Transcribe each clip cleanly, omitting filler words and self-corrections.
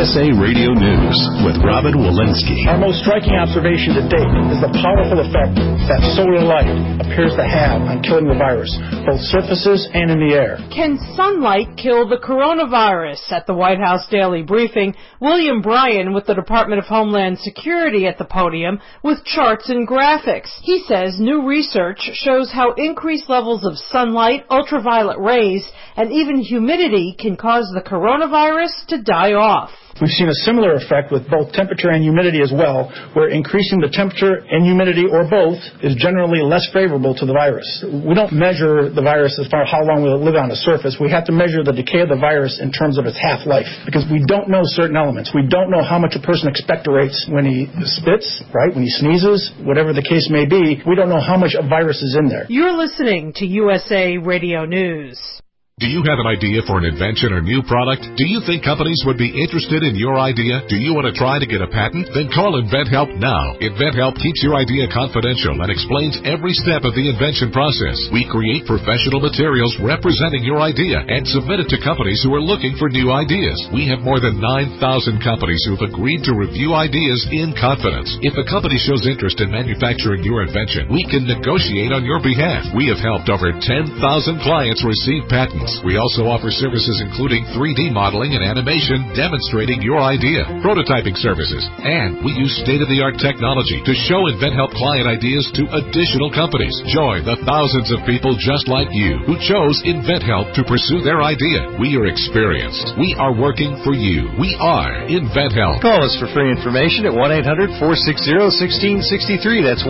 USA Radio News with Robin Walensky. Our most striking observation to date is the powerful effect that solar light appears to have on killing the virus, both surfaces and in the air. Can sunlight kill the coronavirus? At the White House Daily Briefing, William Bryan with the Department of Homeland Security at the podium with charts and graphics. He says new research shows how increased levels of sunlight, ultraviolet rays, and even humidity can cause the coronavirus to die off. We've seen a similar effect with both temperature and humidity as well, where increasing the temperature and humidity, or both, is generally less favorable to the virus. We don't measure the virus as far as how long will it live on the surface. We have to measure the decay of the virus in terms of its half-life, because we don't know certain elements. We don't know how much a person expectorates when he spits, right, when he sneezes, whatever the case may be. We don't know how much a virus is in there. You're listening to USA Radio News. Do you have an idea for an invention or new product? Do you think companies would be interested in your idea? Do you want to try to get a patent? Then call InventHelp now. InventHelp keeps your idea confidential and explains every step of the invention process. We create professional materials representing your idea and submit it to companies who are looking for new ideas. We have more than 9,000 companies who have agreed to review ideas in confidence. If a company shows interest in manufacturing your invention, we can negotiate on your behalf. We have helped over 10,000 clients receive patents. We also offer services including 3D modeling and animation demonstrating your idea, prototyping services, and we use state-of-the-art technology to show InventHelp client ideas to additional companies. Join the thousands of people just like you who chose InventHelp to pursue their idea. We are experienced. We are working for you. We are InventHelp. Call us for free information at 1-800-460-1663. That's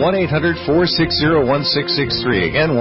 1-800-460-1663. Again,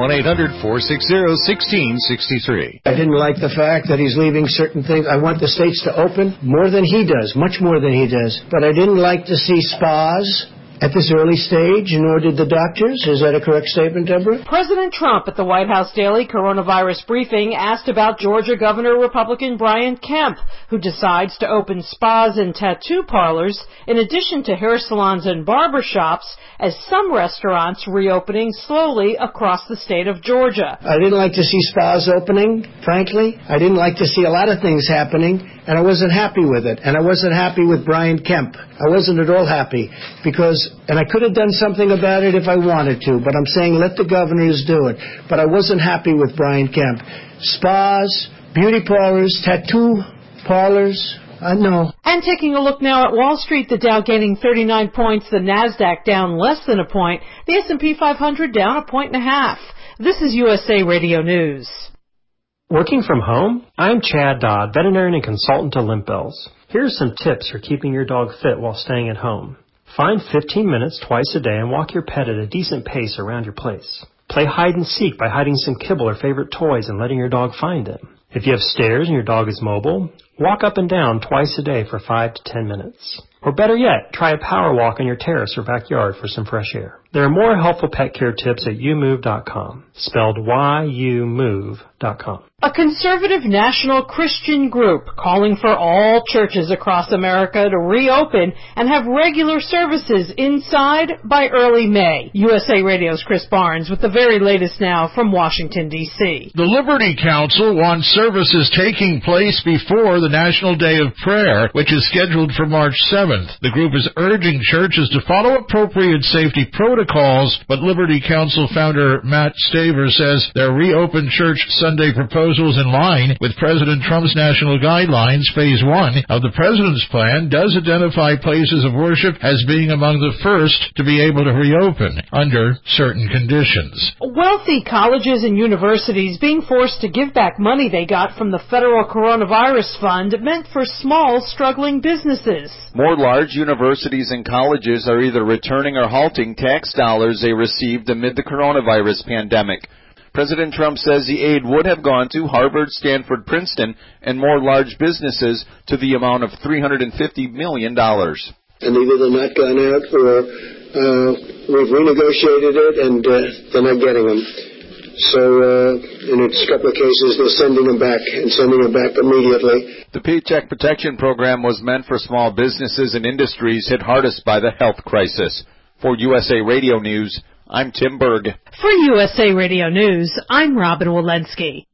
1-800-460-1663. I didn't like the fact that he's leaving certain things. I want the states to open more than he does, much more than he does. But I didn't like to see spas at this early stage, nor did the doctors. Is that a correct statement, Deborah? President Trump at the White House Daily Coronavirus Briefing asked about Georgia Governor Republican Brian Kemp, who decides to open spas and tattoo parlors in addition to hair salons and barber shops, as some restaurants reopening slowly across the state of Georgia. I didn't like to see spas opening, frankly. I didn't like to see a lot of things happening, and I wasn't happy with it. And I wasn't happy with Brian Kemp. I wasn't at all happy because, and I could have done something about it if I wanted to, but I'm saying let the governors do it. But I wasn't happy with Brian Kemp. Spas, beauty parlors, tattoo parlors, no. And taking a look now at Wall Street, the Dow gaining 39 points, the NASDAQ down less than a point, the S&P 500 down 1.5 points. This is USA Radio News. Working from home? I'm Chad Dodd, veterinarian and consultant to Limp Bells. Here are some tips for keeping your dog fit while staying at home. Find 15 minutes twice a day and walk your pet at a decent pace around your place. Play hide and seek by hiding some kibble or favorite toys and letting your dog find them. If you have stairs and your dog is mobile, walk up and down twice a day for 5 to 10 minutes. Or better yet, try a power walk on your terrace or backyard for some fresh air. There are more helpful pet care tips at youmove.com, spelled YOUMOVE.com. A conservative national Christian group calling for all churches across America to reopen and have regular services inside by early May. USA Radio's Chris Barnes with the very latest now from Washington, D.C. The Liberty Council wants services taking place before the National Day of Prayer, which is scheduled for March 7th. The group is urging churches to follow appropriate safety protocols, but Liberty Council founder Matt Staver says their reopened church Sunday proposals in line with President Trump's national guidelines. Phase 1 of the president's plan does identify places of worship as being among the first to be able to reopen under certain conditions. Wealthy colleges and universities being forced to give back money they got from the federal coronavirus fund meant for small, struggling businesses. More large universities and colleges are either returning or halting tax dollars they received amid the coronavirus pandemic. President Trump says the aid would have gone to Harvard, Stanford, Princeton, and more large businesses to the amount of $350 million. And either they're not gone out or we've renegotiated it and they're not getting them. So in a couple of cases, they're sending them back and sending them back immediately. The Paycheck Protection Program was meant for small businesses and industries hit hardest by the health crisis. For USA Radio News, I'm Tim Berg. For USA Radio News, I'm Robin Walensky.